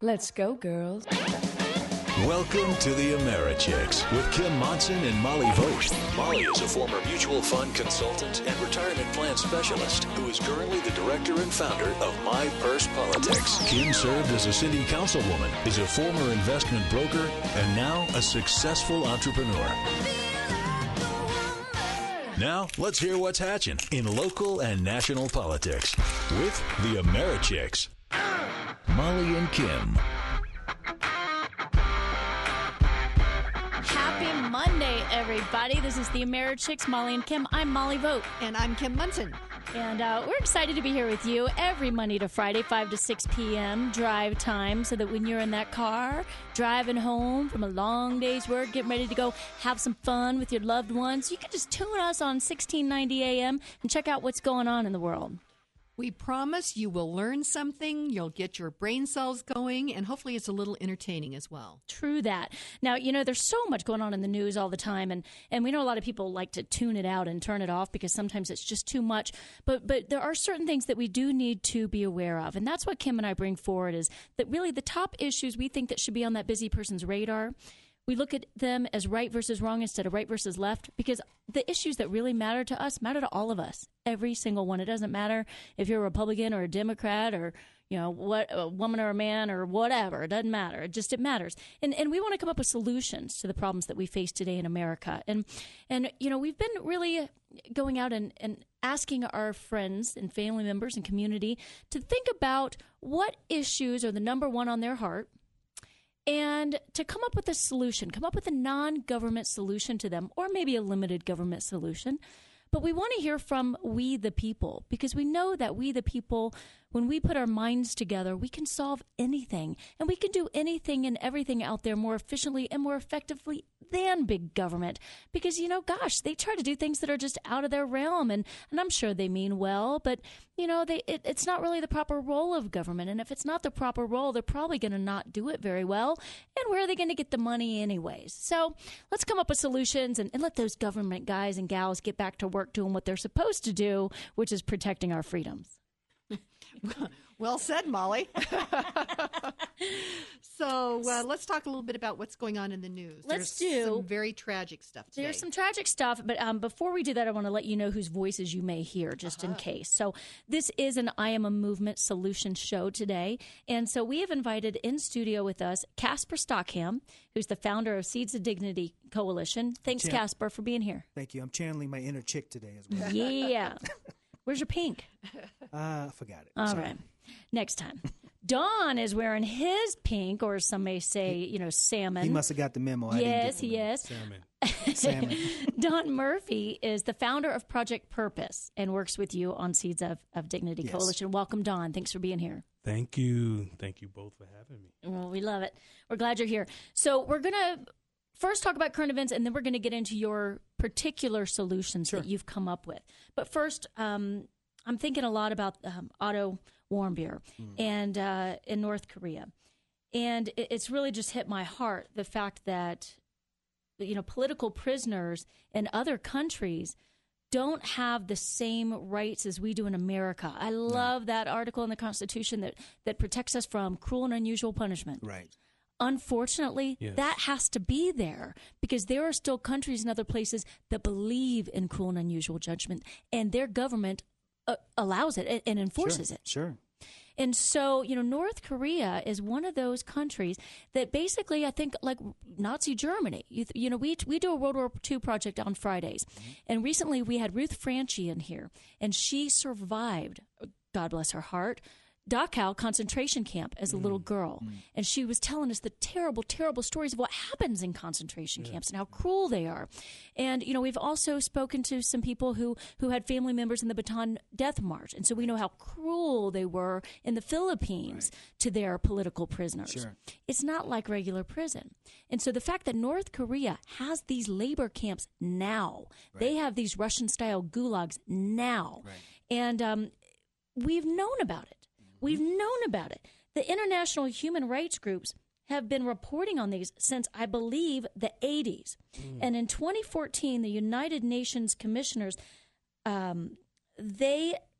Let's go, girls. Welcome to the AmeriChicks with Kim Monson and Molly Vogt. Molly is a former mutual fund consultant and retirement plan specialist who is currently the director and founder of My Purse Politics. Kim served as a city councilwoman, is a former investment broker, and now a successful entrepreneur. Now, let's hear what's hatching in local and national politics with the AmeriChicks. Molly and Kim. Happy Monday, everybody. This is the AmeriChicks, Molly and Kim. I'm Molly Vogt. And I'm Kim Munson. And we're excited to be here with you every Monday to Friday, 5 to 6 p.m. drive time, so that when you're in that car, driving home from a long day's work, getting ready to go have some fun with your loved ones, you can just tune us on 1690 a.m. and check out what's going on in the world. We promise you will learn something, you'll get your brain cells going, and hopefully it's a little entertaining as well. True that. Now, you know, there's so much going on in the news all the time, and we know a lot of people like to tune it out and turn it off because sometimes it's just too much. But there are certain things that we do need to be aware of, and that's what Kim and I bring forward, is that really the top issues we think that should be on that busy person's radar. We look at them as right versus wrong instead of right versus left, because the issues that really matter to us matter to all of us, every single one. It doesn't matter if you're a Republican or a Democrat or, you know, what, a woman or a man or whatever. It doesn't matter. It matters. And we want to come up with solutions to the problems that we face today in America. And you know, we've been really going out and asking our friends and family members and community to think about what issues are the number one on their heart, and to come up with a solution, come up with a non-government solution to them, or maybe a limited government solution. But we want to hear from we the people, because we know that we the people, when we put our minds together, we can solve anything. And we can do anything and everything out there more efficiently and more effectively than big government. Because, you know, gosh, they try to do things that are just out of their realm. And I'm sure they mean well, but, you know, it's not really the proper role of government. And if it's not the proper role, they're probably going to not do it very well. And where are they going to get the money anyways? So let's come up with solutions and let those government guys and gals get back to work doing what they're supposed to do, which is protecting our freedoms. Well said, Molly. So let's talk a little bit about what's going on in the news. There's some very tragic stuff today. There's some tragic stuff, but before we do that, I want to let you know whose voices you may hear, just in case. So this is an I Am a Movement Solution show today, and so we have invited in studio with us Casper Stockham, who's the founder of Seeds of Dignity Coalition. Thanks, Casper, for being here. Thank you. I'm channeling my inner chick today as well. Yeah. Where's your pink? I forgot it. All right. Next time. Don is wearing his pink, or some may say, you know, salmon. He must have got the memo. Yes. Salmon. Don Murphy is the founder of Project Purpose and works with you on Seeds of Dignity Coalition. Welcome, Don. Thanks for being here. Thank you. Thank you both for having me. Well, we love it. We're glad you're here. So we're going to first talk about current events, and then we're going to get into your particular solutions that you've come up with. But first, I'm thinking a lot about Otto Warmbier and in North Korea. And it's really just hit my heart, the fact that, you know, political prisoners in other countries don't have the same rights as we do in America. I love that article in the Constitution that protects us from cruel and unusual punishment. Right. Unfortunately, that has to be there, because there are still countries and other places that believe in cruel and unusual judgment, and their government allows it and enforces it. Sure. And so, you know, North Korea is one of those countries that basically, I think, like Nazi Germany, you know, we do a World War II project on Fridays. And recently we had Ruth Franchi in here, and she survived, God bless her heart, Dachau concentration camp as a little girl. And she was telling us the terrible, terrible stories of what happens in concentration camps and how cruel they are. And, you know, we've also spoken to some people who had family members in the Bataan Death March. And so we know how cruel they were in the Philippines to their political prisoners. Sure. It's not like regular prison. And so the fact that North Korea has these labor camps now, they have these Russian-style gulags now. And we've known about it. We've known about it. The international human rights groups have been reporting on these since, I believe, the 80s. And in 2014, the United Nations commissioners, they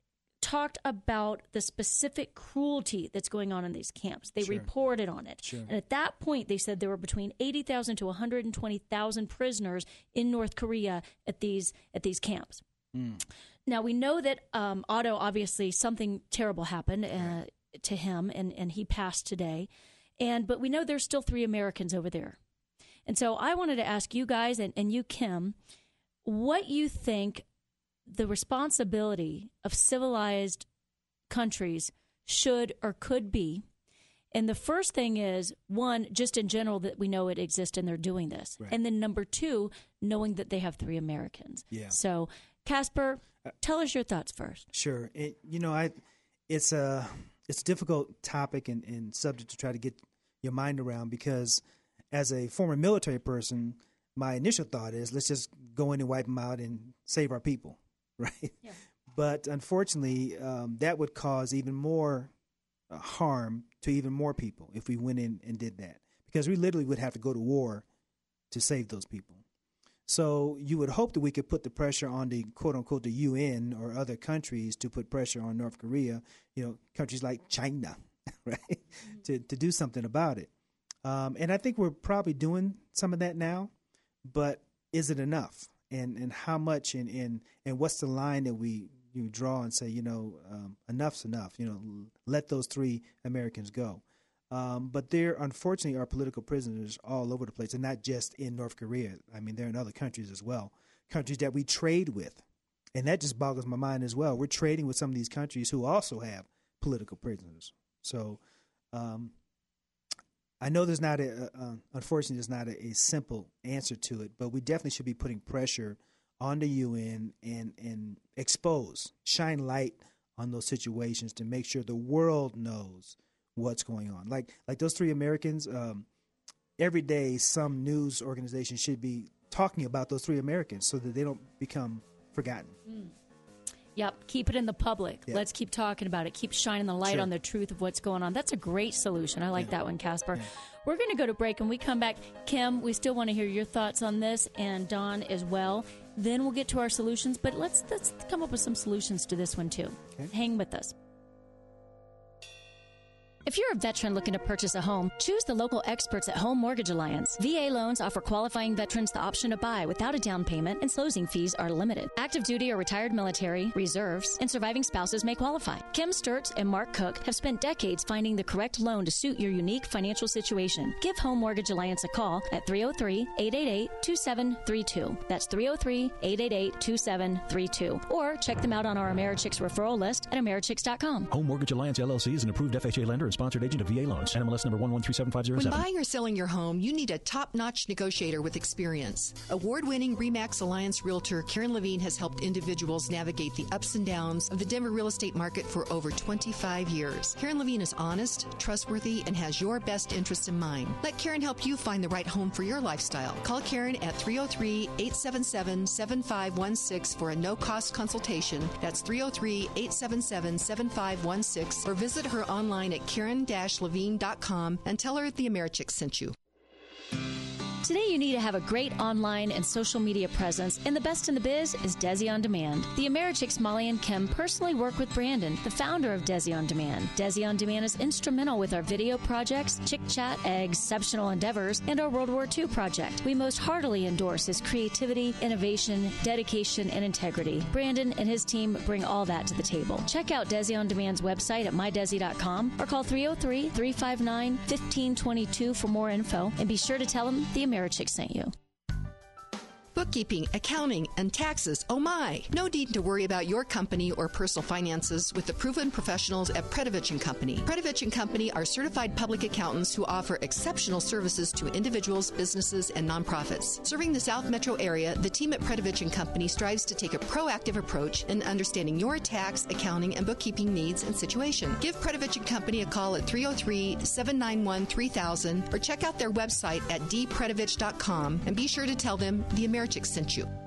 talked about the specific cruelty that's going on in these camps. They reported on it. Sure. And at that point, they said there were between 80,000 to 120,000 prisoners in North Korea at these camps. Now, we know that Otto, obviously, something terrible happened to him, and he passed today. But we know there's still 3 Americans over there. And so I wanted to ask you guys and you, Kim, what you think the responsibility of civilized countries should or could be. And the first thing is, one, just in general, that we know it exists and they're doing this. Right. And then number 2, knowing that they have 3 Americans. Yeah. So, Casper, tell us your thoughts first. Sure. It's a difficult topic and subject to try to get your mind around, because as a former military person, my initial thought is, let's just go in and wipe them out and save our people. Right. Yeah. But unfortunately, that would cause even more harm to even more people if we went in and did that, because we literally would have to go to war to save those people. So you would hope that we could put the pressure on the quote unquote the UN or other countries to put pressure on North Korea, countries like China, right, to do something about it. And I think we're probably doing some of that now, but is it enough? And how much and what's the line that we draw and say, enough's enough, let those 3 Americans go. But there, unfortunately, are political prisoners all over the place, and not just in North Korea. I mean, they're in other countries as well, countries that we trade with. And that just boggles my mind as well. We're trading with some of these countries who also have political prisoners. So I know there's not unfortunately, there's not a simple answer to it, but we definitely should be putting pressure on the UN and shine light on those situations to make sure the world knows what's going on. Like those 3 Americans, every day some news organization should be talking about those 3 Americans so that they don't become forgotten. Yep, keep it in the public. Yep. Let's keep talking about it. Keep shining the light on the truth of what's going on. That's a great solution. I like that one, Casper. Yeah. We're going to go to break, and we come back. Kim, we still want to hear your thoughts on this, and Don as well. Then we'll get to our solutions, but let's come up with some solutions to this one, too. Okay. Hang with us. If you're a veteran looking to purchase a home, choose the local experts at Home Mortgage Alliance. VA loans offer qualifying veterans the option to buy without a down payment, and closing fees are limited. Active duty or retired military, reserves, and surviving spouses may qualify. Kim Sturts and Mark Cook have spent decades finding the correct loan to suit your unique financial situation. Give Home Mortgage Alliance a call at 303-888-2732. That's 303-888-2732. Or check them out on our Americhicks referral list at americhicks.com. Home Mortgage Alliance LLC is an approved FHA lender and sponsored agent of VA loans. NMLS number 1137507. When buying or selling your home, you need a top-notch negotiator with experience. Award-winning RE/MAX Alliance realtor Karen Levine has helped individuals navigate the ups and downs of the Denver real estate market for over 25 years. Karen Levine is honest, trustworthy, and has your best interests in mind. Let Karen help you find the right home for your lifestyle. Call Karen at 303-877-7516 for a no-cost consultation. That's 303-877-7516, or visit her online at Karen-Levine.com and tell her the Americhicks sent you. Today you need to have a great online and social media presence, and the best in the biz is Desi On Demand. The Americhicks Molly and Kim personally work with Brandon, the founder of Desi On Demand. Desi On Demand is instrumental with our video projects, Chick Chat, Exceptional Endeavors, and our World War II project. We most heartily endorse his creativity, innovation, dedication, and integrity. Brandon and his team bring all that to the table. Check out Desi On Demand's website at mydesi.com or call 303-359-1522 for more info, and be sure to tell them the Americhicks sent you. Bookkeeping, accounting, and taxes. Oh my! No need to worry about your company or personal finances with the proven professionals at Predovich & Company. Predovich & Company are certified public accountants who offer exceptional services to individuals, businesses, and nonprofits. Serving the South Metro area, the team at Predovich & Company strives to take a proactive approach in understanding your tax, accounting, and bookkeeping needs and situation. Give Predovich & Company a call at 303-791-3000 or check out their website at dpredovich.com, and be sure to tell them the Americhicks sent you.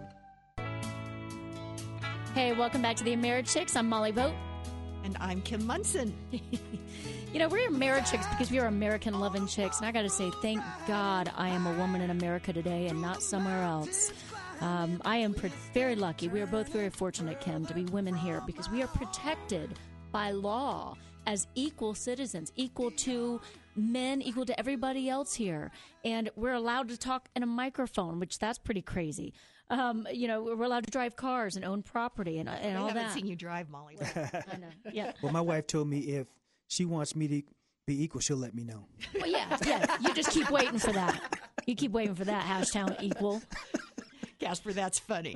Hey, welcome back to the Americhicks. I'm Molly Vogt. And I'm Kim Munson. You know, we're Americhicks because we are American-loving chicks. And I got to say, thank God I am a woman in America today and not somewhere else. I am very lucky. We are both very fortunate, Kim, to be women here because we are protected by law as equal citizens, equal to men, equal to everybody else here. And we're allowed to talk in a microphone, which that's pretty crazy. We're allowed to drive cars and own property and all that. I haven't seen you drive, Molly. I know, yeah. Well, my wife told me if she wants me to be equal, she'll let me know. Well, yeah. You just keep waiting for that. You keep waiting for that, #town equal. Casper, that's funny.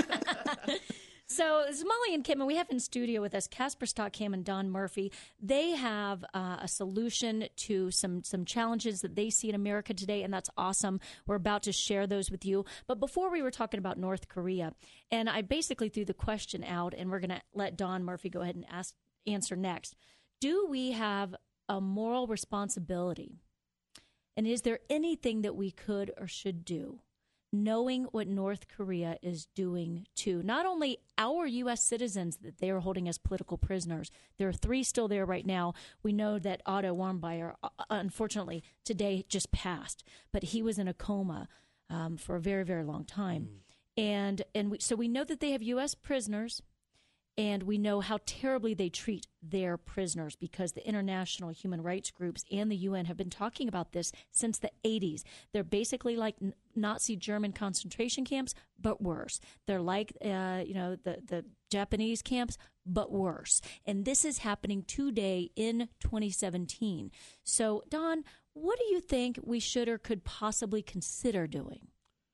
So it's Molly and Kim, and we have in studio with us Casper Stockham and Don Murphy. They have a solution to some challenges that they see in America today, and that's awesome. We're about to share those with you. But before we were talking about North Korea, and I basically threw the question out, and we're going to let Don Murphy go ahead and answer next. Do we have a moral responsibility? And is there anything that we could or should do, knowing what North Korea is doing to not only our U.S. citizens that they are holding as political prisoners? There are 3 still there right now. We know that Otto Warmbier, unfortunately, today just passed, but he was in a coma for a very, very long time. So we know that they have U.S. prisoners, and we know how terribly they treat their prisoners because the international human rights groups and the UN have been talking about this since the 80s. They're basically like Nazi German concentration camps, but worse. They're like, the Japanese camps, but worse. And this is happening today in 2017. So, Don, what do you think we should or could possibly consider doing?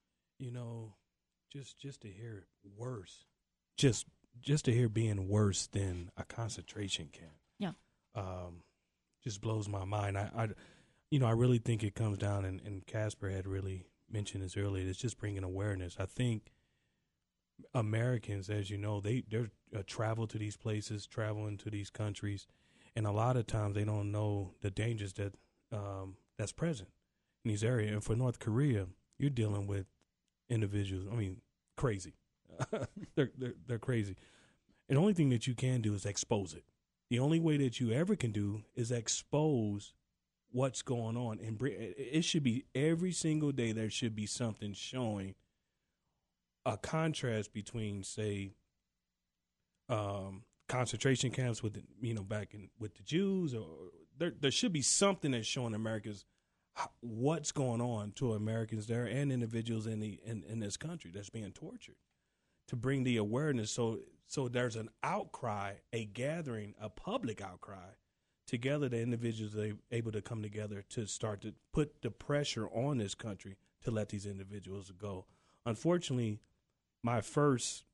Just to hear worse, just to hear being worse than a concentration camp, just blows my mind. I really think it comes down, and Casper had really mentioned this earlier. It's just bringing awareness. I think Americans, as you know, they're travel to these places, traveling to these countries, and a lot of times they don't know the dangers that's present in these areas. And for North Korea, you're dealing with individuals. I mean, crazy. They're crazy. And the only thing that you can do is expose it. The only way that you ever can do is expose what's going on. And it should be every single day there should be something showing a contrast between, say, concentration camps with with the Jews, or there should be something that's showing Americans what's going on to Americans there and individuals in this country that's being tortured, to bring the awareness so there's an outcry, a gathering, a public outcry. Together, the individuals are able to come together to start to put the pressure on this country to let these individuals go. Unfortunately, my first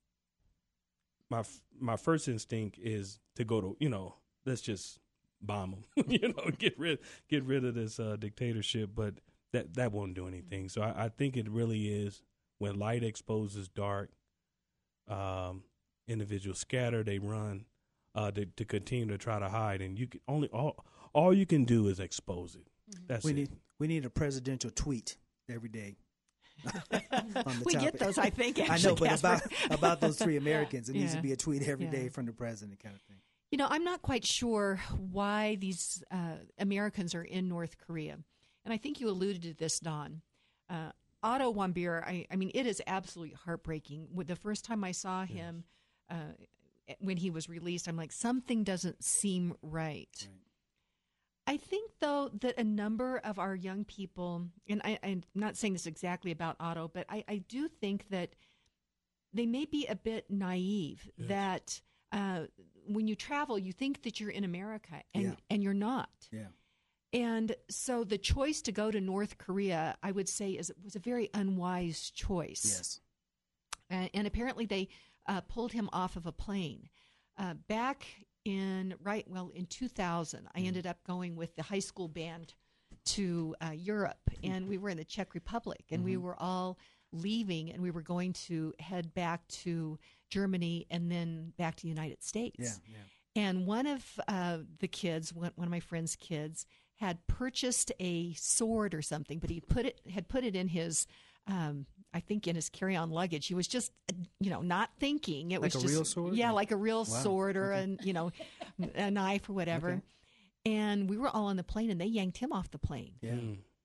instinct is to go to, let's just bomb them, get rid of this dictatorship, but that won't do anything. So I think it really is when light exposes dark. Individuals scatter, they run to continue to try to hide, and you can all you can do is expose it. That's we need a presidential tweet every day. We get those, I think. Actually, I know, but about those 3 Americans, it needs to be a tweet every day from the president, kind of thing. I'm not quite sure why these Americans are in North Korea, and I think you alluded to this, Don. Otto Warmbier, I mean, it is absolutely heartbreaking. The first time I saw him, when he was released, I'm like, something doesn't seem right. I think, though, that a number of our young people, and I'm not saying this exactly about Otto, but I do think that they may be a bit naive, that when you travel, you think that you're in America, and you're not. Yeah. And so the choice to go to North Korea, I would say, was a very unwise choice. Yes. And apparently they pulled him off of a plane. Back in 2000, I ended up going with the high school band to Europe, and we were in the Czech Republic, and we were all leaving, and we were going to head back to Germany and then back to the United States. Yeah. And one of the kids, one of my friend's kids, had purchased a sword or something, but he had put it in his, I think, in his carry-on luggage. He was just, not thinking. It was like just a real sword? Yeah, like a real sword or a knife or whatever. Okay. And we were all on the plane, and they yanked him off the plane. Yeah.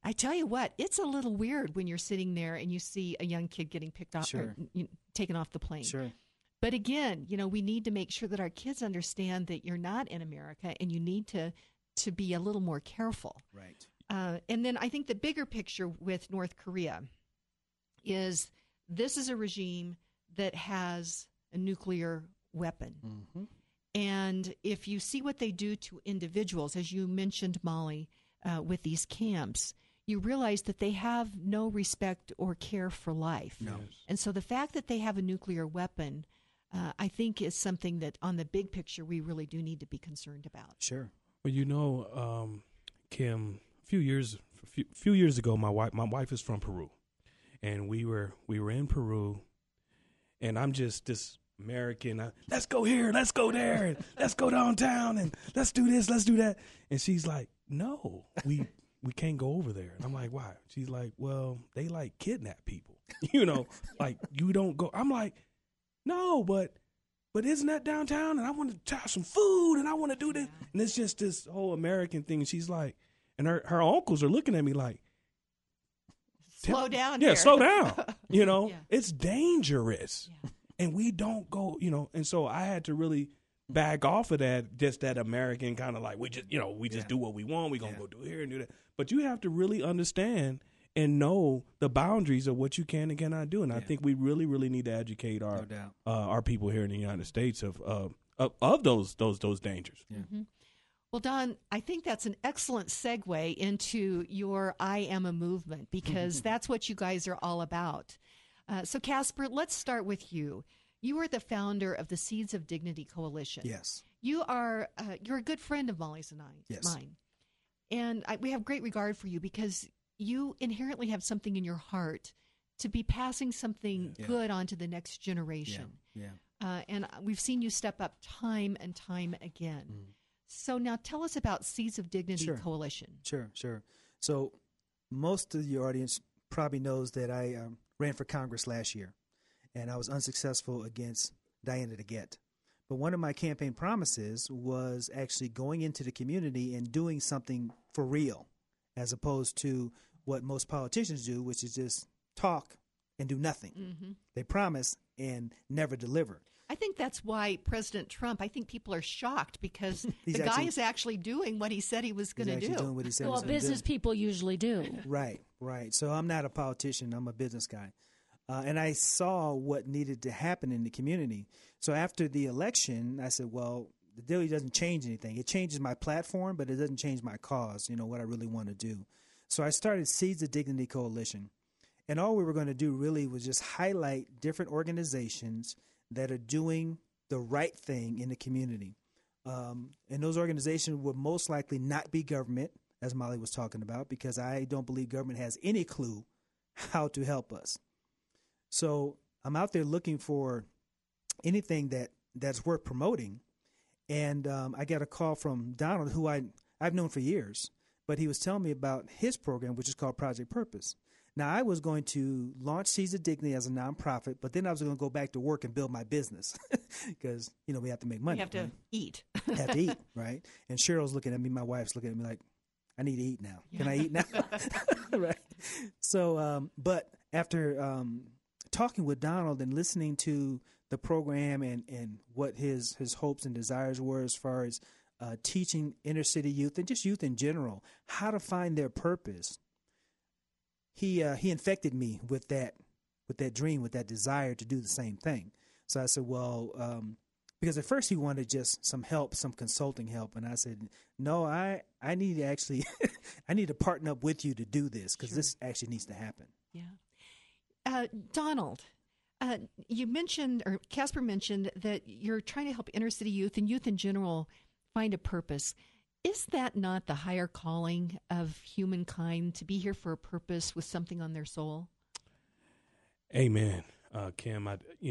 I tell you what, it's a little weird when you're sitting there and you see a young kid getting picked off or taken off the plane. Sure. But again, we need to make sure that our kids understand that you're not in America and you need to be a little more careful. Right. And then I think the bigger picture with North Korea is this is a regime that has a nuclear weapon. Mm-hmm. And if you see what they do to individuals, as you mentioned, Molly, with these camps, you realize that they have no respect or care for life. No. And so the fact that they have a nuclear weapon, I think, is something that on the big picture we really do need to be concerned about. Sure. Well, Kim, a few years ago, my wife is from Peru, and we were in Peru, and I'm just this American. Let's go here, let's go there, and let's go downtown, and let's do this, let's do that. And she's like, "No, we can't go over there." And I'm like, "Why?" She's like, "Well, they like kidnap people, like you don't go." I'm like, "No, but isn't that downtown? And I want to try some food, and I want to do this." And it's just this whole American thing. And she's like, and her uncles are looking at me like, slow down. Yeah, here. slow down. Yeah. It's dangerous. Yeah. And we don't go, and so I had to really back off of that, just that American kind of like, we just do what we want. We're going to go do here and do that. But you have to really understand and know the boundaries of what you can and cannot do. And I think we really, really need to educate our people here in the United States of those dangers. Yeah. Mm-hmm. Well, Don, I think that's an excellent segue into your I Am a Movement, because that's what you guys are all about. So, Casper, let's start with you. You are the founder of the Seeds of Dignity Coalition. Yes. You're a good friend of Molly's and mine. And we have great regard for you because you inherently have something in your heart to be passing something good on to the next generation. Yeah. And we've seen you step up time and time again. Mm. So now tell us about Seeds of Dignity Coalition. Sure. So most of your audience probably knows that I ran for Congress last year, and I was unsuccessful against Diana DeGette. But one of my campaign promises was actually going into the community and doing something for real, as opposed to what most politicians do, which is just talk and do nothing. Mm-hmm. They promise and never deliver. I think that's why President Trump, I think people are shocked because the guy is actually doing what he said he was going to do. Doing what he said well, business people usually do. Right. So I'm not a politician. I'm a business guy. And I saw what needed to happen in the community. So after the election, I said, well, the deal doesn't change anything. It changes my platform, but it doesn't change my cause, what I really want to do. So I started Seeds of Dignity Coalition. And all we were going to do really was just highlight different organizations that are doing the right thing in the community. And those organizations would most likely not be government, as Molly was talking about, because I don't believe government has any clue how to help us. So I'm out there looking for anything that's worth promoting. And I got a call from Donald, who I've known for years, but he was telling me about his program, which is called Project Purpose. Now, I was going to launch Seeds of Dignity as a nonprofit, but then I was going to go back to work and build my business because, we have to make money. You have to eat. Have to eat, right? And Cheryl's looking at me, my wife's looking at me like, I need to eat now. Can I eat now? Right. So, but after talking with Donald and listening to the program and what his hopes and desires were as far as teaching inner city youth and just youth in general how to find their purpose, he infected me with that dream, with that desire to do the same thing. So I said, well, because at first he wanted just some help, some consulting help, and I said, no, I need to actually I need to partner up with you to do this because this actually needs to happen. Yeah, Donald, you mentioned, or Casper mentioned, that you're trying to help inner city youth and youth in general find a purpose. Is that not the higher calling of humankind, to be here for a purpose with something on their soul? Amen, Kim.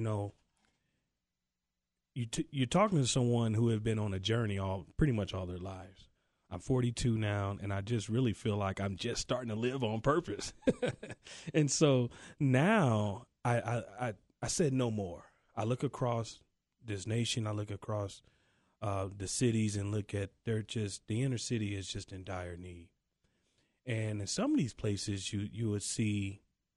You're talking to someone who have been on a journey pretty much all their lives. I'm 42 now, and I just really feel like I'm just starting to live on purpose. And so now I said no more. I look across this nation. I look across the cities and look at the inner city is just in dire need. And in some of these places, you would see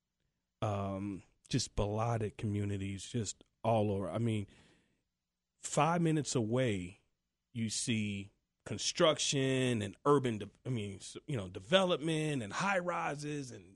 just ballotted communities just all over. I mean, 5 minutes away, you see construction and urban, development and high rises and,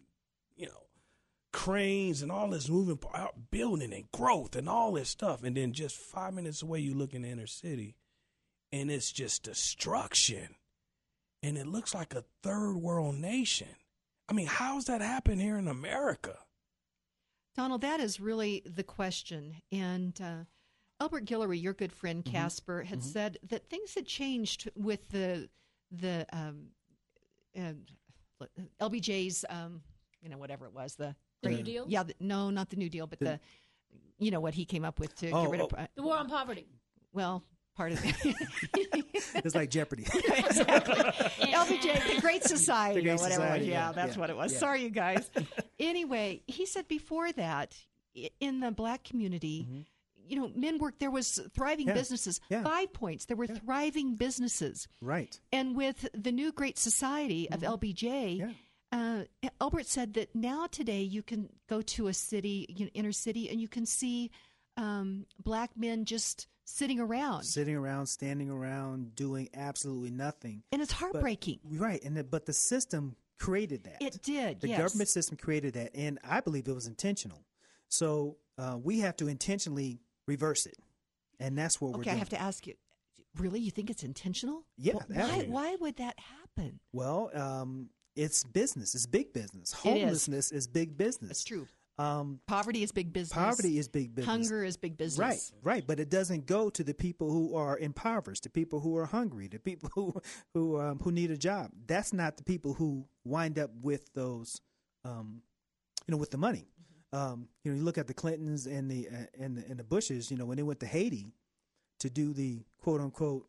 cranes and all this moving out, building and growth and all this stuff. And then just 5 minutes away, you look in the inner city and it's just destruction. And it looks like a third world nation. I mean, how's that happen here in America? Donald, that is really the question. And Albert Guillory, your good friend Casper, had said that things had changed with the LBJ's, whatever it was, the New Deal? Yeah, no, not the New Deal, but the what he came up with to get rid of the war on poverty. Well, part of it. It's like Jeopardy. Exactly. LBJ, the Great Society, or whatever it was. Yeah, that's what it was. Yeah. Sorry, you guys. Anyway, he said before that, in the black community, men worked. There was thriving businesses. Yeah. 5 points. There were thriving businesses. Right. And with the new Great Society of LBJ, Albert said that now today you can go to a city, inner city, and you can see black men just sitting around, standing around, doing absolutely nothing. And it's heartbreaking. Right. But the system created that. It did. The government system created that, and I believe it was intentional. So we have to intentionally reverse it, and that's what we're doing. Okay, I have to ask you, really? You think it's intentional? Yeah. Why would that happen? Well, it's business. It's big business. Homelessness is big business. That's true. Poverty is big business. Poverty is big business. Hunger is big business. Right. But it doesn't go to the people who are impoverished, the people who are hungry, the people who need a job. That's not the people who wind up with those, with the money. You look at the Clintons and the Bushes. When they went to Haiti to do the quote unquote,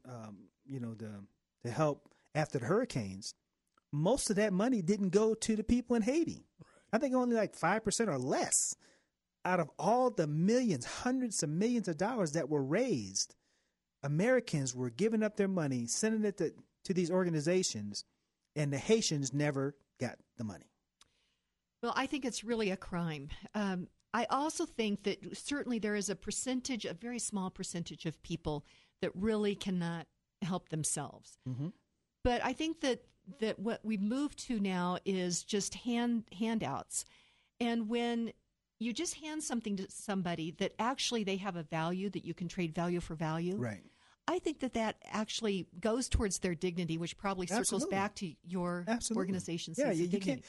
the help after the hurricanes. Most of that money didn't go to the people in Haiti. Right. I think only like 5% or less out of all the millions, hundreds of millions of dollars that were raised. Americans were giving up their money, sending it to these organizations, and the Haitians never got the money. Well, I think it's really a crime. I also think that certainly there is a very small percentage of people that really cannot help themselves. Mm-hmm. But I think that what we've moved to now is just handouts. And when you just hand something to somebody that actually they have a value, that you can trade value for value, right. I think that actually goes towards their dignity, which probably circles back to your organization's sense of dignity.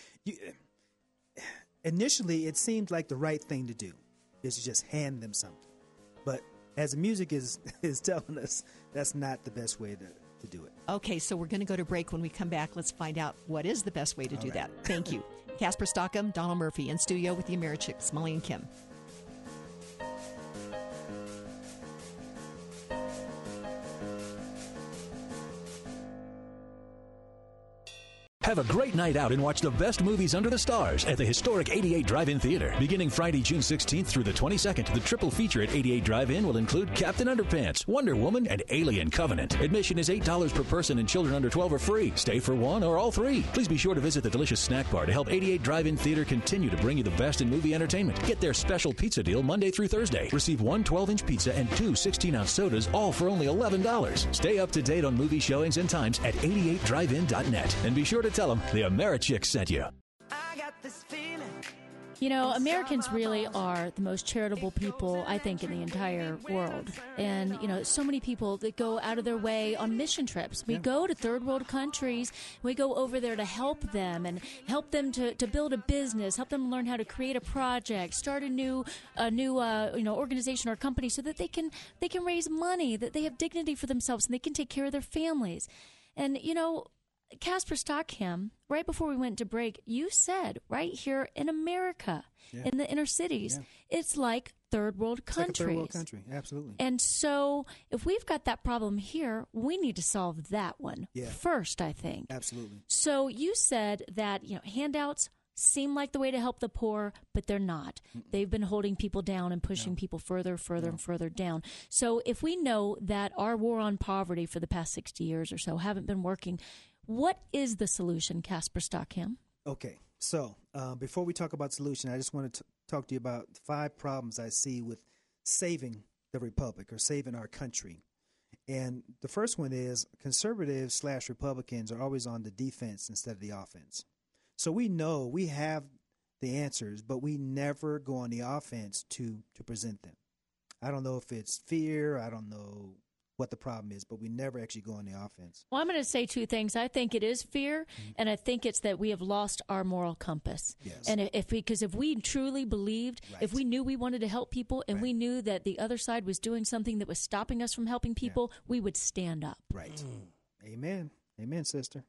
Initially, it seemed like the right thing to do is to just hand them something. But as the music is telling us, that's not the best way to do it. Okay, so we're going to go to break. When we come back, let's find out what is the best way to do that. Thank you. Casper Stockham, Donald Murphy, in studio with the Americhicks, Molly and Kim. Have a great night out and watch the best movies under the stars at the historic 88 Drive-In Theater. Beginning Friday, June 16th through the 22nd, the triple feature at 88 Drive-In will include Captain Underpants, Wonder Woman, and Alien Covenant. Admission is $8 per person and children under 12 are free. Stay for one or all three. Please be sure to visit the delicious snack bar to help 88 Drive-In Theater continue to bring you the best in movie entertainment. Get their special pizza deal Monday through Thursday. Receive one 12-inch pizza and two 16-ounce sodas, all for only $11. Stay up to date on movie showings and times at 88drivein.net. And be sure to tell them the Americhicks sent you. I got this feeling. Americans really are the most charitable people, I think, in the entire world. And, so many people that go out of their way on mission trips. We go to third world countries. We go over there to help them and help them to build a business, help them learn how to create a project, start a new organization or company so that they can raise money, that they have dignity for themselves and they can take care of their families. And, Casper Stockham, right before we went to break, you said right here in America, in the inner cities, it's like third world countries. It's like a third world country, absolutely. And so if we've got that problem here, we need to solve that one first, I think. Absolutely. So you said that, handouts seem like the way to help the poor, but they're not. They've been holding people down and pushing people further and further down. So if we know that our war on poverty for the past 60 years or so haven't been working, What is the solution, Casper Stockham? Okay, so before we talk about solution, I just want to talk to you about 5 problems I see with saving the republic or saving our country. And the first one is conservatives / Republicans are always on the defense instead of the offense. So we know we have the answers, but we never go on the offense to present them. I don't know if it's fear. I don't know what the problem is, but we never actually go on the offense. Well, I'm going to say 2 things. I think it is fear, and I think it's that we have lost our moral compass. Yes. And if we truly believed, if we knew we wanted to help people, and we knew that the other side was doing something that was stopping us from helping people, we would stand up. Right. Amen. Amen, sister.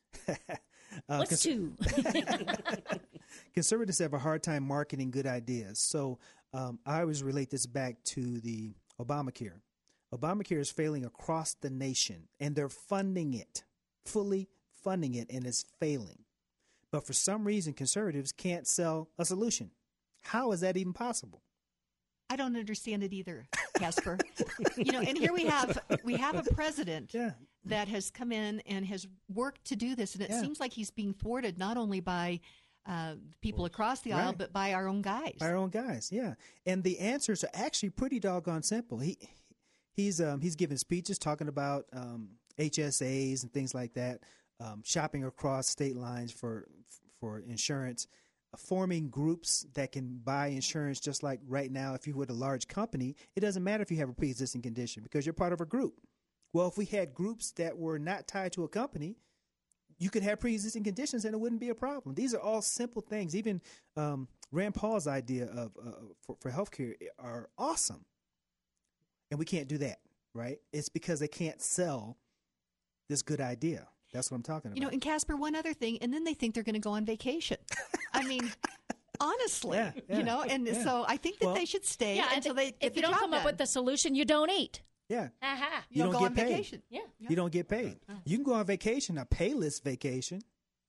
What's 2? Conservatives have a hard time marketing good ideas. So I always relate this back to the Obamacare. Obamacare is failing across the nation, and they're funding it, fully funding it, and it's failing. But for some reason, conservatives can't sell a solution. How is that even possible? I don't understand it either, Casper. And here we have a president that has come in and has worked to do this, and it seems like he's being thwarted not only by people across the aisle, but by our own guys. By our own guys, yeah. And the answers are actually pretty doggone simple. He's giving speeches talking about HSAs and things like that, shopping across state lines for insurance, forming groups that can buy insurance just like right now. If you're with a large company, it doesn't matter if you have a pre-existing condition because you're part of a group. Well, if we had groups that were not tied to a company, you could have pre-existing conditions and it wouldn't be a problem. These are all simple things. Even Rand Paul's idea of for healthcare are awesome. And we can't do that, right? It's because they can't sell this good idea. That's what I'm talking about. And Casper, one other thing, and then they think they're going to go on vacation. I mean, honestly, so I think that they should stay until they get if you don't come up with the solution, you don't eat. Yeah. Aha. You don't go get on paid. vacation. Yeah. You don't get paid. You can go on vacation, a payless vacation,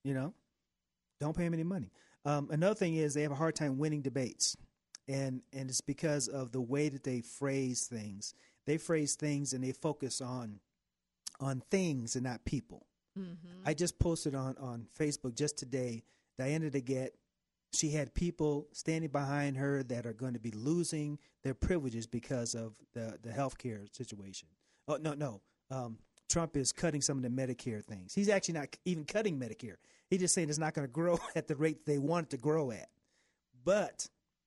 don't pay them any money. Another thing is they have a hard time winning debates. And it's because of the way that they phrase things. They phrase things and they focus on things and not people. Mm-hmm. I just posted on Facebook just today, Diana DeGette, she had people standing behind her that are going to be losing their privileges because of the healthcare situation. Oh, no. Trump is cutting some of the Medicare things. He's actually not even cutting Medicare. He's just saying it's not going to grow at the rate they want it to grow at. But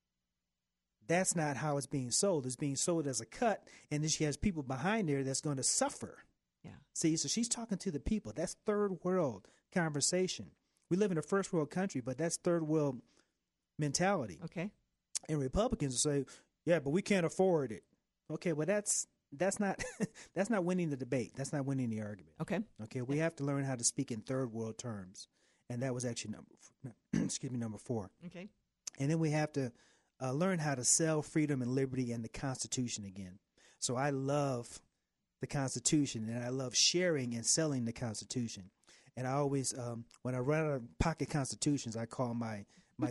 that's not how it's being sold. It's being sold as a cut, and then she has people behind there that's going to suffer. Yeah. See, so she's talking to the people. That's third world conversation. We live in a first world country, but that's third world mentality. Okay. And Republicans will say, yeah, but we can't afford it. Okay, well, that's not that's not winning the debate. That's not winning the argument. Okay, we have to learn how to speak in third world terms, and that was actually number 4. Okay. And then we have to learn how to sell freedom and liberty and the Constitution again. So I love the Constitution, and I love sharing and selling the Constitution. And I always, when I run out of pocket Constitutions, I call my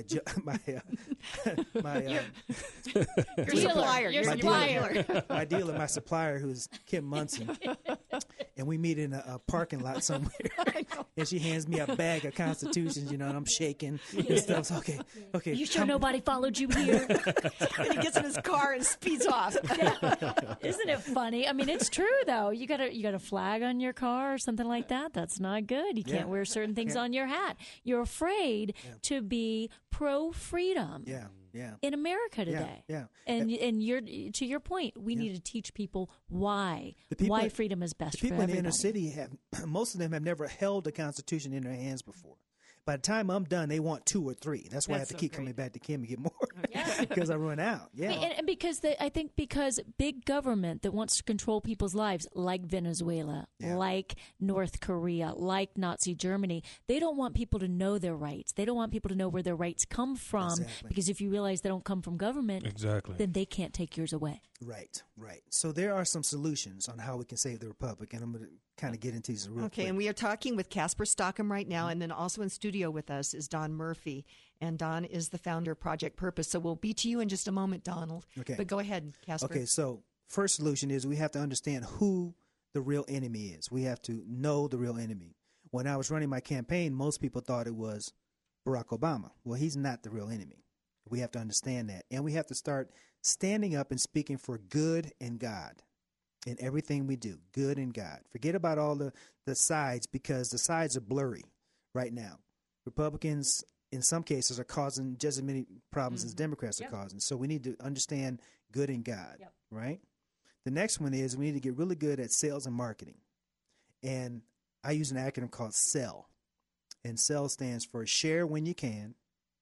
supplier, who's Kim Munson, and we meet in a parking lot somewhere, and she hands me a bag of Constitutions, and I'm shaking and stuff. So, okay. You sure nobody followed you here? And he gets in his car and speeds off. Yeah. Isn't it funny? I mean, it's true though. You got a flag on your car or something like that. That's not good. You can't wear certain things on your hat. You're afraid to be pro-freedom in America today. And you're, to your point, we need to teach people why freedom is best for everybody. The people in the inner city most of them have never held the Constitution in their hands before. By the time I'm done, they want 2 or 3. That's why I have to keep coming back to Kim and get more because I run out. Yeah, and because I think because big government that wants to control people's lives, like Venezuela, like North Korea, like Nazi Germany, they don't want people to know their rights. They don't want people to know where their rights come from because if you realize they don't come from government, then they can't take yours away. Right. So there are some solutions on how we can save the republic, and I'm going to kind of get into these real quick. And we are talking with Casper Stockham right now, and then also in studio with us is Don Murphy, and Don is the founder of Project Purpose. So we'll be to you in just a moment, Donald. Okay. But go ahead, Casper. Okay, so first solution is we have to understand who the real enemy is. We have to know the real enemy. when I was running my campaign, most people thought it was Barack Obama. Well, he's not the real enemy. We have to understand that. And we have to start standing up and speaking for good and God in everything we do, good and God. Forget about all the sides, because the sides are blurry right now. Republicans, in some cases, are causing just as many problems as Democrats are causing. So we need to understand good and God, right? The next one is we need to get really good at sales and marketing. And I use an acronym called SELL. And SELL stands for share when you can,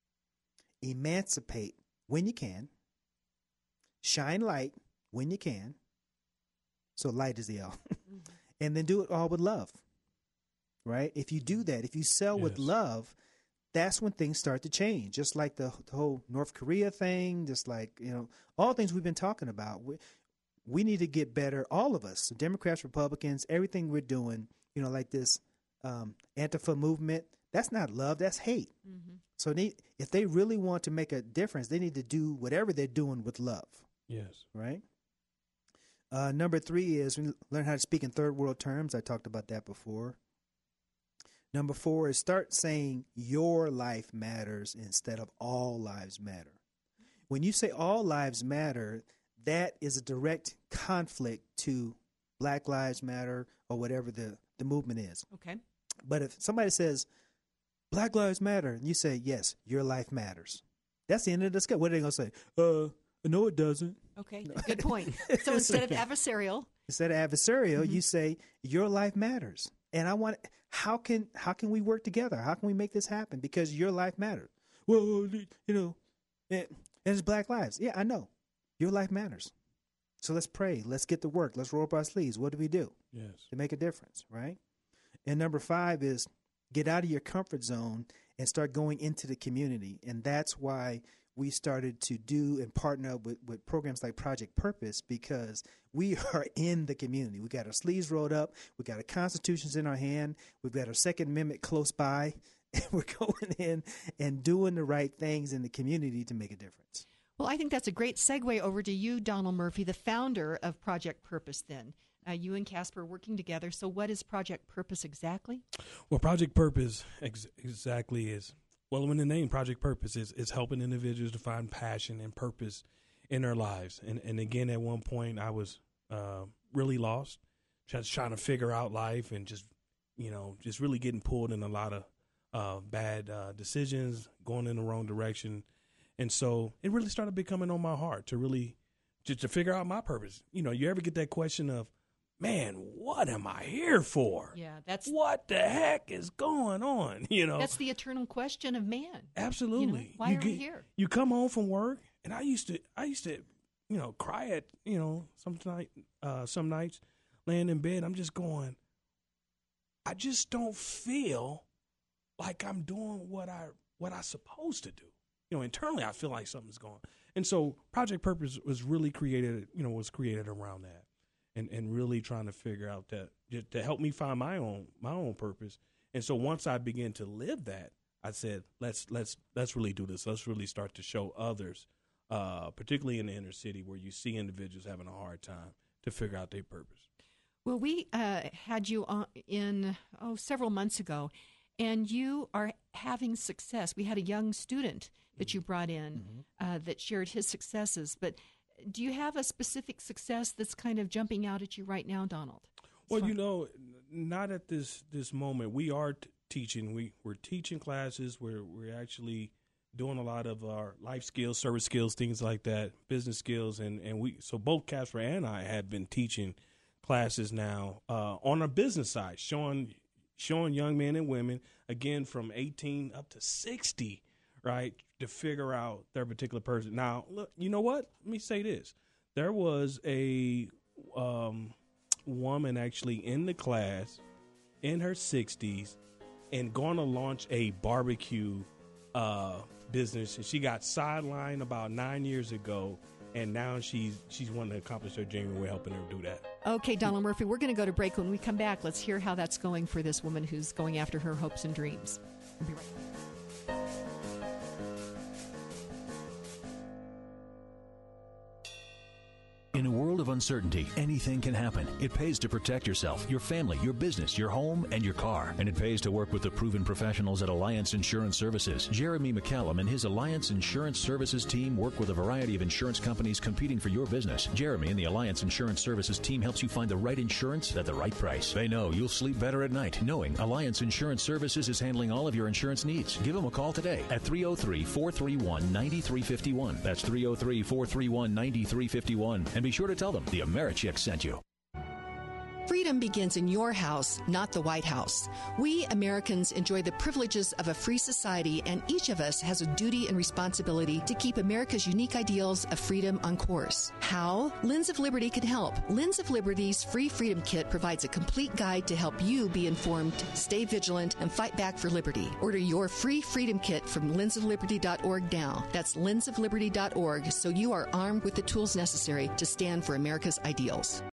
emancipate when you can, shine light when you can. So light is the L. And then do it all with love, right? If you do that, if you sell with love, that's when things start to change. Just like the whole North Korea thing, just like, all things we've been talking about. We need to get better, all of us, Democrats, Republicans, everything we're doing, like this Antifa movement, that's not love, that's hate. Mm-hmm. So if they really want to make a difference, they need to do whatever they're doing with love. Yes. Right? Number 3 is learn how to speak in third world terms. I talked about that before. Number 4 is start saying your life matters instead of all lives matter. When you say all lives matter, that is a direct conflict to Black Lives Matter or whatever the movement is. Okay. But if somebody says Black Lives Matter and you say, yes, your life matters, that's the end of the discussion. What are they going to say? No, it doesn't. Okay, good point. So instead of adversarial, you say your life matters. And how can we work together? How can we make this happen? Because your life matters. Well, and it's Black lives. Yeah, I know. Your life matters. So let's pray. Let's get to work. Let's roll up our sleeves. What do we do? Yes. To make a difference, right? And number 5 is get out of your comfort zone and start going into the community. And that's why we started to do and partner up with programs like Project Purpose, because we are in the community. We got our sleeves rolled up. We got our constitutions in our hand. We've got our Second Amendment close by. And we're going in and doing the right things in the community to make a difference. Well, I think that's a great segue over to you, Donald Murphy, the founder of Project Purpose then. You and Casper working together. So what is Project Purpose exactly? Well, Project Purpose exactly is, well, when the name Project Purpose is helping individuals to find passion and purpose in their lives. And again, at one point I was really lost, just trying to figure out life and just really getting pulled in a lot of bad decisions, going in the wrong direction. And so it really started becoming on my heart to really just to figure out my purpose. You ever get that question of, man, what am I here for? Yeah, what the heck is going on? That's the eternal question of man. Absolutely. Why are we here? You come home from work, and I used to, cry at, some nights laying in bed. I'm just going, I just don't feel like I'm doing what I'm supposed to do. Internally, I feel like something's going. And so Project Purpose was really created around that. And really trying to figure out that to help me find my own purpose. And so once I began to live that, I said, let's really do this. Let's really start to show others, particularly in the inner city where you see individuals having a hard time to figure out their purpose. Well, we had you on in several months ago, and you are having success. We had a young student that you brought in that shared his successes, but do you have a specific success that's kind of jumping out at you right now, Donald? Well, not at this moment. We are teaching. We're teaching classes. We're actually doing a lot of our life skills, service skills, things like that, business skills, and so both Casper and I have been teaching classes now on our business side, showing young men and women, again, from 18 up to 60, right, to figure out their particular person. Now, look, you know what? Let me say this. There was a woman actually in the class in her 60s and going to launch a barbecue business. And she got sidelined about 9 years ago, and now she's wanting to accomplish her dream, and we're helping her do that. Okay, Donald Murphy, we're going to go to break. When we come back, let's hear how that's going for this woman who's going after her hopes and dreams. We'll be right back. In a world of uncertainty, anything can happen. It pays to protect yourself, your family, your business, your home, and your car. And it pays to work with the proven professionals at Alliance Insurance Services. Jeremy McCallum and his Alliance Insurance Services team work with a variety of insurance companies competing for your business. Jeremy and the Alliance Insurance Services team helps you find the right insurance at the right price. They know you'll sleep better at night knowing Alliance Insurance Services is handling all of your insurance needs. Give them a call today at 303-431-9351. That's 303-431-9351. And be sure to tell them the AmeriChicks sent you. Freedom begins in your house, not the White House. We Americans enjoy the privileges of a free society, and each of us has a duty and responsibility to keep America's unique ideals of freedom on course. How? Lens of Liberty can help. Lens of Liberty's free Freedom Kit provides a complete guide to help you be informed, stay vigilant, and fight back for liberty. Order your free Freedom Kit from lensofliberty.org now. That's lensofliberty.org, so you are armed with the tools necessary to stand for America's ideals.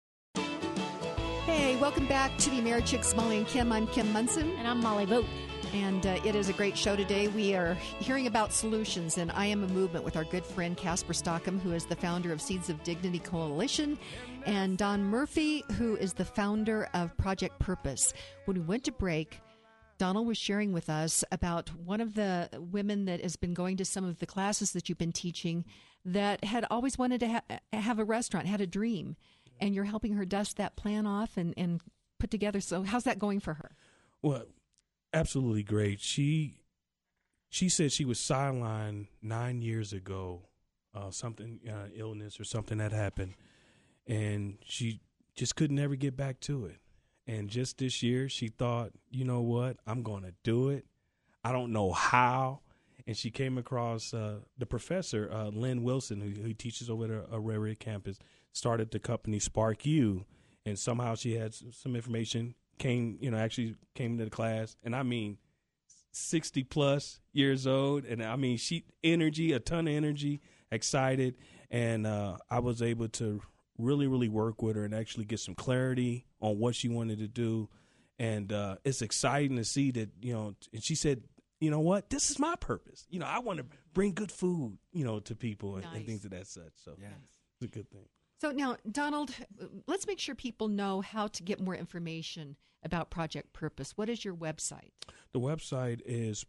Hey, welcome back to the AmeriChicks, Molly and Kim. I'm Kim Munson. And I'm Molly Vogt. And it is a great show today. We are hearing about solutions, and I Am a Movement with our good friend Casper Stockham, who is the founder of Seeds of Dignity Coalition, and Don Murphy, who is the founder of Project Purpose. When we went to break, Donald was sharing with us about one of the women that has been going to some of the classes that you've been teaching that had always wanted to have a restaurant, had a dream. And you're helping her dust that plan off and put together. So how's that going for her? Well, absolutely great. She said she was sidelined 9 years ago, something illness or something that happened, and she just couldn't ever get back to it. And just this year, she thought, you know what, I'm going to do it. I don't know how. And she came across the professor, Lynn Wilson, who teaches over at Auraria campus, started the company Spark U, and somehow she had some information, actually came into the class, and I mean 60 plus years old, and I mean a ton of energy, excited, and I was able to really work with her and actually get some clarity on what she wanted to do, and it's exciting to see that, and she said, you know what, this is my purpose. I want to bring good food, to people and things of that such. So it's a good thing. So now, Donald, let's make sure people know how to get more information about Project Purpose. What is your website? The website is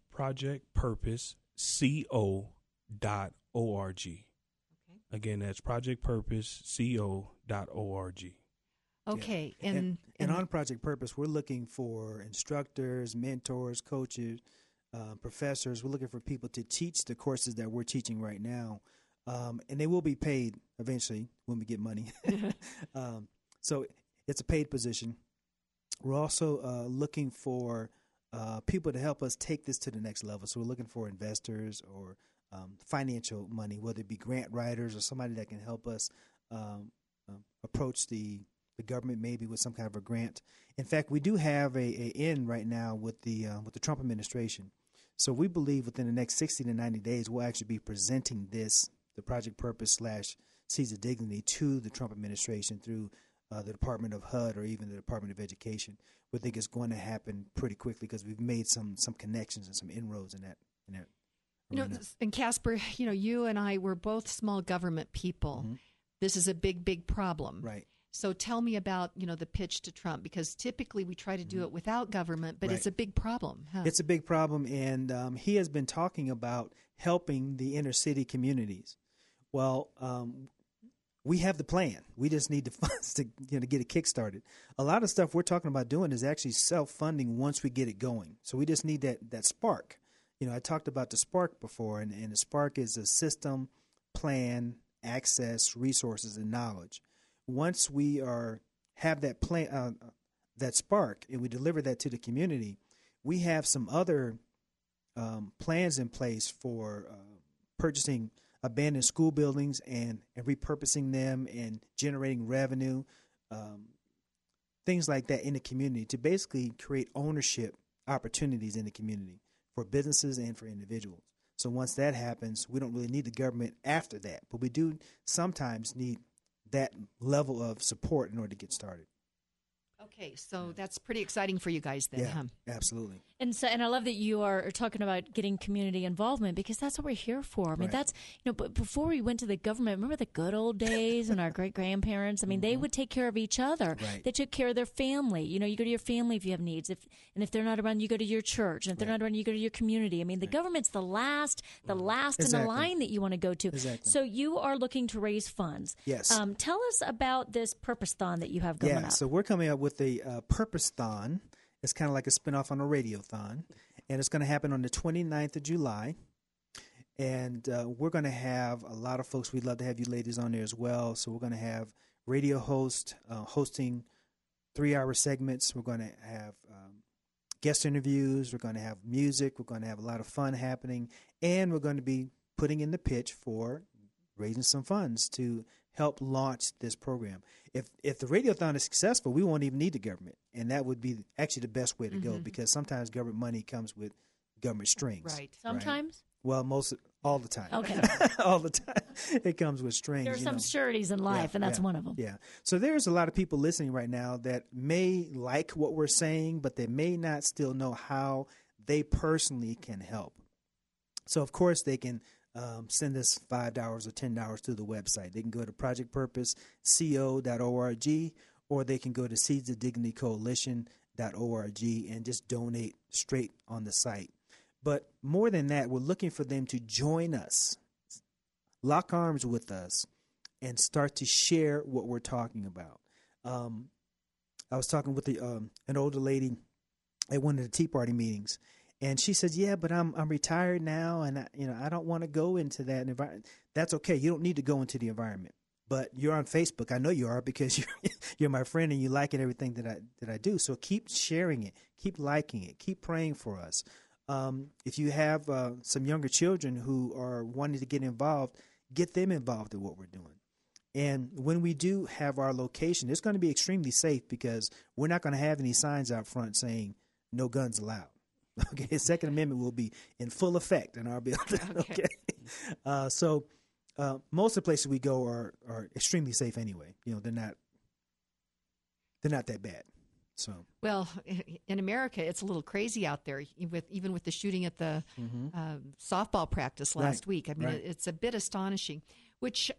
projectpurposeco.org. Okay. Again, that's projectpurposeco.org. Okay. Yeah. And on Project Purpose, we're looking for instructors, mentors, coaches, professors. We're looking for people to teach the courses that we're teaching right now. And they will be paid eventually when we get money. So it's a paid position. We're also looking for people to help us take this to the next level. So we're looking for investors or financial money, whether it be grant writers or somebody that can help us approach the government maybe with some kind of a grant. In fact, we do have a in right now with the Trump administration. So we believe within the next 60 to 90 days, we'll actually be presenting the Project Purpose / Seeds of Dignity to the Trump administration through the Department of HUD or even the Department of Education. We think it's going to happen pretty quickly because we've made some connections and some inroads in that. And Casper, you and I were both small government people. Mm-hmm. This is a big problem. Right. So tell me about, the pitch to Trump, because typically we try to do it without government, but It's a big problem. Huh? It's a big problem, and he has been talking about helping the inner city communities. Well, we have the plan. We just need the funds to get it kickstarted. A lot of stuff we're talking about doing is actually self-funding once we get it going. So we just need that spark. I talked about the spark before, and the spark is a system, plan, access, resources, and knowledge. Once we have that plan, that spark, and we deliver that to the community, we have some other plans in place for purchasing abandoned school buildings and repurposing them and generating revenue, things like that in the community to basically create ownership opportunities in the community for businesses and for individuals. So once that happens, we don't really need the government after that, but we do sometimes need that level of support in order to get started. Okay, so that's pretty exciting for you guys then, huh? Absolutely. And I love that you are talking about getting community involvement, because that's what we're here for. I mean, that's, but before we went to the government, remember the good old days when our great grandparents, I mean, they would take care of each other. Right. They took care of their family. You go to your family if you have needs. If they're not around, you go to your church. And if they're not around, you go to your community. I mean, the government's the last Exactly. in the line that you want to go to. Exactly. So you are looking to raise funds. Yes. Tell us about this Purpose-thon that you have going up. So we're coming up with a Purpose-thon. It's kind of like a spinoff on a Radiothon, and it's going to happen on the 29th of July. And we're going to have a lot of folks. We'd love to have you ladies on there as well. So we're going to have radio host hosting 3-hour segments. We're going to have guest interviews. We're going to have music. We're going to have a lot of fun happening, and we're going to be putting in the pitch for raising some funds to help launch this program. If the Radiothon is successful, we won't even need the government, and that would be actually the best way to go, because sometimes government money comes with government strings. Right. Sometimes? Well, all the time. Okay. All the time. It comes with strings. There are some sureties in life, and that's one of them. Yeah. So there's a lot of people listening right now that may like what we're saying, but they may not still know how they personally can help. So, of course, they can send us $5 or $10 to the website. They can go to projectpurposeco.org, or they can go to seedsofdignitycoalition.org and just donate straight on the site. But more than that, we're looking for them to join us, lock arms with us, and start to share what we're talking about. I was talking with an older lady at one of the Tea Party meetings, and she said, "Yeah, but I'm retired now, and I don't want to go into that environment." That's okay. You don't need to go into the environment, but you're on Facebook. I know you are, because you're my friend and you like it, everything that I do. So keep sharing it, keep liking it, keep praying for us. If you have some younger children who are wanting to get involved, get them involved in what we're doing. And when we do have our location, it's going to be extremely safe, because we're not going to have any signs out front saying no guns allowed. Okay, the Second Amendment will be in full effect in our building. Okay. So most of the places we go are extremely safe anyway. They're not that bad. So, well, in America, it's a little crazy out there, even with the shooting at the softball practice last week. I mean, it's a bit astonishing. What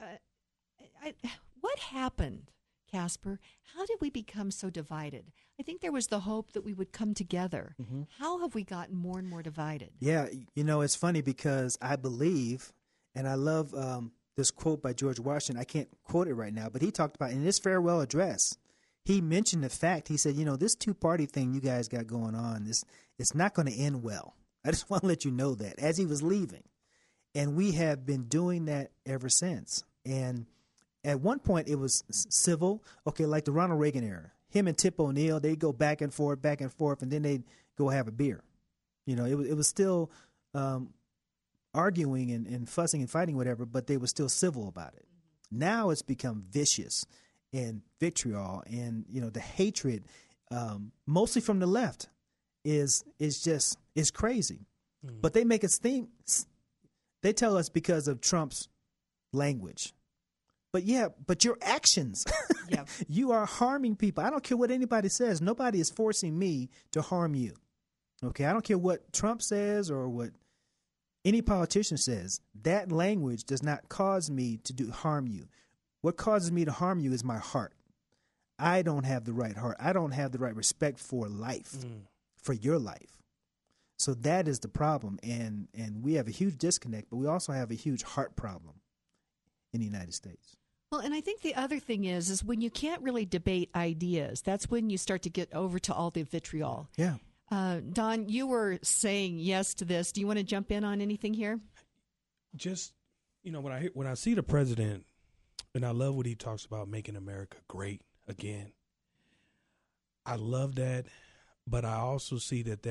happened, Casper? How did we become so divided? I think there was the hope that we would come together. How have we gotten more and more divided? Yeah, it's funny, because I believe, and I love this quote by George Washington. I can't quote it right now, but he talked about in his farewell address, he mentioned the fact, he said, this two-party thing you guys got going on, it's not going to end well. I just want to let you know that, as he was leaving. And we have been doing that ever since. And at one point, it was civil, like the Ronald Reagan era. Him and Tip O'Neill, they'd go back and forth, and then they'd go have a beer. It was still arguing and fussing and fighting, whatever, but they were still civil about it. Now it's become vicious and vitriol, and the hatred, mostly from the left, is crazy. But they make us think. They tell us because of Trump's language. But your actions, you are harming people. I don't care what anybody says. Nobody is forcing me to harm you. Okay, I don't care what Trump says or what any politician says. That language does not cause me to harm you. What causes me to harm you is my heart. I don't have the right heart. I don't have the right respect for life, for your life. So that is the problem, and we have a huge disconnect, but we also have a huge heart problem in the United States. Well, and I think the other thing is when you can't really debate ideas, that's when you start to get over to all the vitriol. Yeah. Don, you were saying yes to this. Do you want to jump in on anything here? Just, when I see the president, and I love what he talks about, making America great again. I love that, but I also see that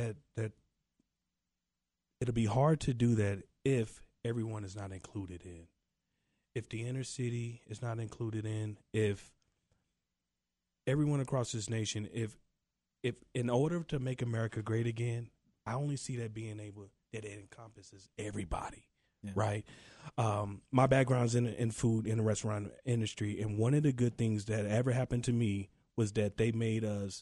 it'll be hard to do that if everyone is not included in. If the inner city is not included in, if everyone across this nation, if in order to make America great again, I only see that being able, that it encompasses everybody, right? My background's in food, in the restaurant industry, and one of the good things that ever happened to me was that they made us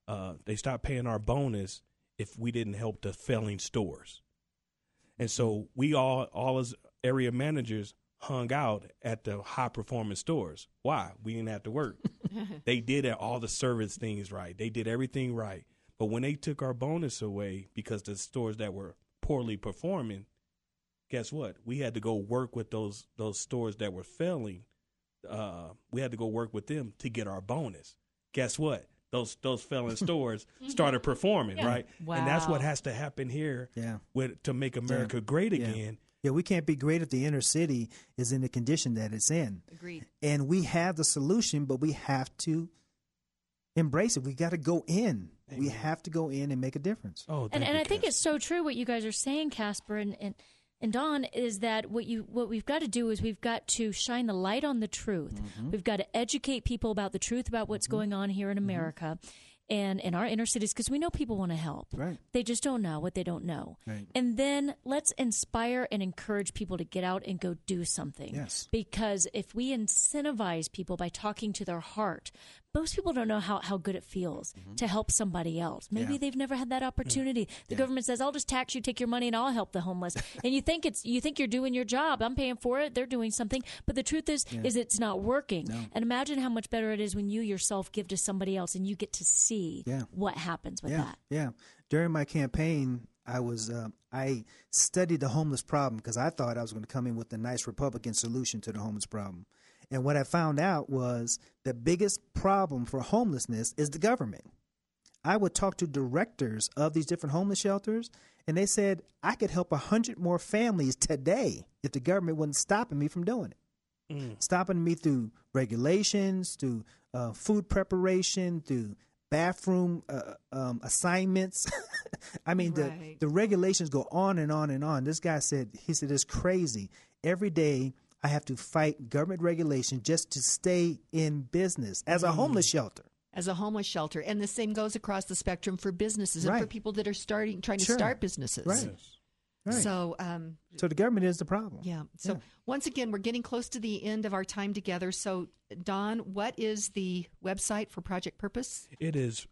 they stopped paying our bonus if we didn't help the failing stores. And so we all as area managers hung out at the high-performing stores. Why? We didn't have to work. They did all the service things right. They did everything right. But when they took our bonus away because the stores that were poorly performing, guess what? We had to go work with those stores that were failing. We had to go work with them to get our bonus. Guess what? Those failing stores started performing, right? Wow. And that's what has to happen here to make America great again. Yeah, we can't be great if the inner city is in the condition that it's in. Agreed. And we have the solution, but we have to embrace it. We got to go in. Amen. We have to go in and make a difference. Oh, and I think it's so true what you guys are saying, Casper and Don, is that what we've got to do is we've got to shine the light on the truth. Mm-hmm. We've got to educate people about the truth about what's going on here in America. And in our inner cities, because we know people want to help. Right. They just don't know what they don't know. Right. And then let's inspire and encourage people to get out and go do something. Yes. Because if we incentivize people by talking to their heart, most people don't know how good it feels to help somebody else. Maybe they've never had that opportunity. The government says, I'll just tax you, take your money, and I'll help the homeless. And you think you're doing your job. I'm paying for it. They're doing something. But the truth is it's not working. No. And imagine how much better it is when you yourself give to somebody else and you get to see what happens with that. Yeah. During my campaign, I studied the homeless problem because I thought I was going to come in with a nice Republican solution to the homeless problem. And what I found out was the biggest problem for homelessness is the government. I would talk to directors of these different homeless shelters, and they said I could help 100 more families today if the government wasn't stopping me from doing it. Stopping me through regulations, through food preparation, through bathroom assignments. I mean, the regulations go on and on and on. This guy said, it's crazy. Every day I have to fight government regulation just to stay in business as a homeless shelter. As a homeless shelter. And the same goes across the spectrum for businesses and for people that are trying to start businesses. Right. So the government is the problem. Yeah. So once again, we're getting close to the end of our time together. So, Don, what is the website for Project Purpose? It is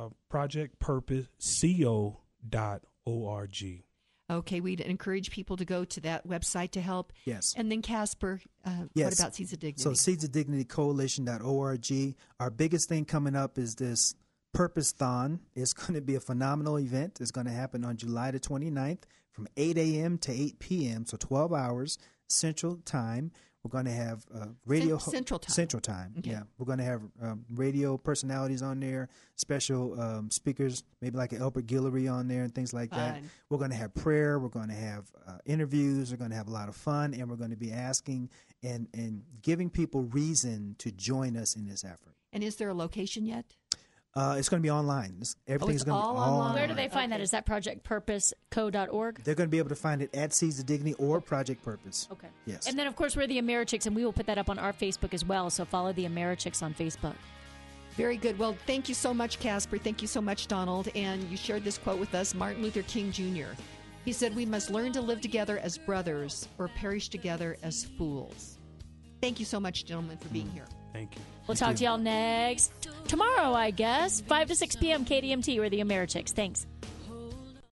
projectpurposeco.org. Okay, we'd encourage people to go to that website to help. Yes. And then, Casper, what about Seeds of Dignity? So seedsofdignitycoalition.org. Our biggest thing coming up is this Purpose-thon. It's going to be a phenomenal event. It's going to happen on July the 29th from 8 a.m. to 8 p.m., so 12 hours Central Time. We're going to have radio Central Time. Central Time. Okay. Yeah, we're going to have radio personalities on there, special speakers, maybe like an Albert Guillory on there and things like that. We're going to have prayer. We're going to have interviews. We're going to have a lot of fun, and we're going to be asking and giving people reason to join us in this effort. And is there a location yet? It's going to be online. Everything's going to be all online. Where do they find that? Is that projectpurposeco.org? They're going to be able to find it at Seeds of Dignity or Project Purpose. Okay. Yes. And then, of course, we're the Americhicks, and we will put that up on our Facebook as well. So follow the Americhicks on Facebook. Very good. Well, thank you so much, Casper. Thank you so much, Donald. And you shared this quote with us, Martin Luther King Jr. He said, "We must learn to live together as brothers or perish together as fools." Thank you so much, gentlemen, for being here. Thank you. We'll talk to y'all next tomorrow, I guess, 5 to 6 p.m. KDMT. We're the Americhicks. Thanks.